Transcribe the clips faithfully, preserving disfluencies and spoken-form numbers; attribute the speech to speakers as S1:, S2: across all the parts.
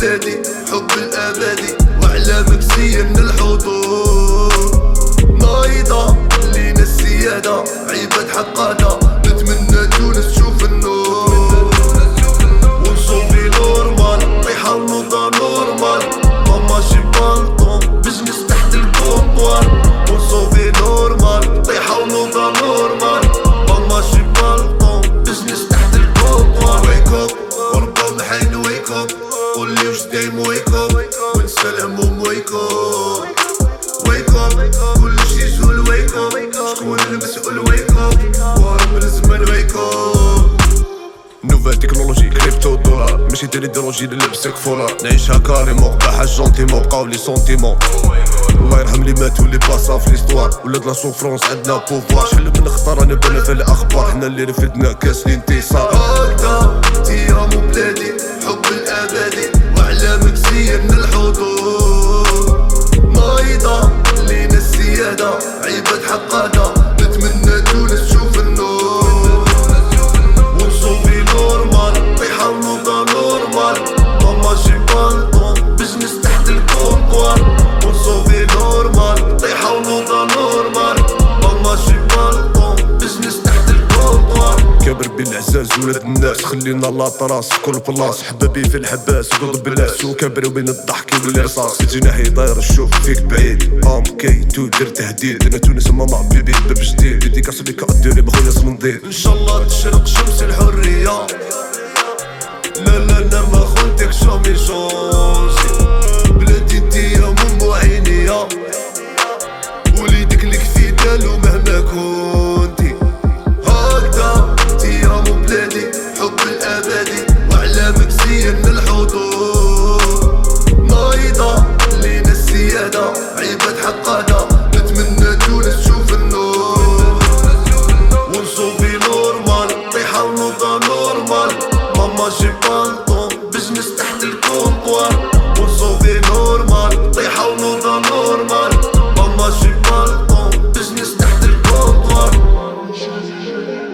S1: بلادي حب الأبدي وعلى مكسية من الحضور نايضة لينا السيادة عيبة حقادة نتمنى تونس تشوف النور ونصوفي نورمال طيحة ونوضة نورمال ماما شي بالطون بزنس تحت الكومبوار ونصوفي نورمال طيحة ونوضة نورمال ماما شي بالطون بزنس تحت الكومبوار ويك اب وربا محين ويك اب قولي وش دايم ويك اب ونسى الهموم ويك اب ويك اب كلشي يزول ويك اب شكون المسؤول ويك اب وهرب الزمان ويك اب نوفال تكنولوجي كريبتو دولار ماشي تريدولوجي نلبسك فولار نعيشها كاريمون بحال جونتيمون بقاو لي سونتيمون الله يرحم لي ماتو لي باسا في ليستوار ولاد لا سوفرونس عندنا بوفوار شحال من خطر انا بنا في الاخبار حنا اللي رفدنا كاس الانتصار هكدا تيام بلادي حب الابدي وعلى مكسية من الحضور نايضة لينا السيادة عيبة حقادة نتمنى تونس تشوف النور ونصوفي نورمال طيحة ونوضة نورمال ماما شي بالطون بزنس تحت الكومبوار ونصوفي نورمال طيحة ونوضة نورمال ماما شي بالطون بزنس تحت الكومبوار كابر بالعزاز ولاد الناس خلينا لاطراس في كل بلاص حبابي في الحباس قلب بلاس وكابر وبين الضحك والرصاص في جناحي طاير الشوف فيك بعيد ام كي تو دير تهديد انا تونس ماما بيبي باب جديد ديديكاس ليك اديري بخويا صمنديد ان شاء الله تشرق شمس الحرية لا لا لا ما خنتك شومي جونسي بلادي انتيا مو عينيا وليدك لك في دالو مهما كنتي هكدا تيام بلادي حب الأبدي وعلى مكسية من الحضور نايضة لينا السيادة عيبة حقادة نتمنى تونس تشوف النور ونصوفي نورمال طيحة ونوضة نورمال ماما شي بالطون بزنس تحت الكومبوار ونصوفي نورمال طيحة ونوضة نورمال ماما شي بالطون بزنس تحت الكومبوار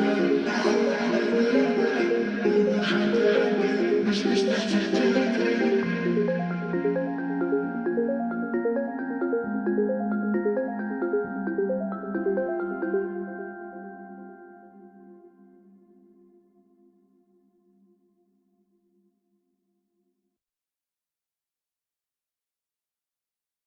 S2: مش مش تحت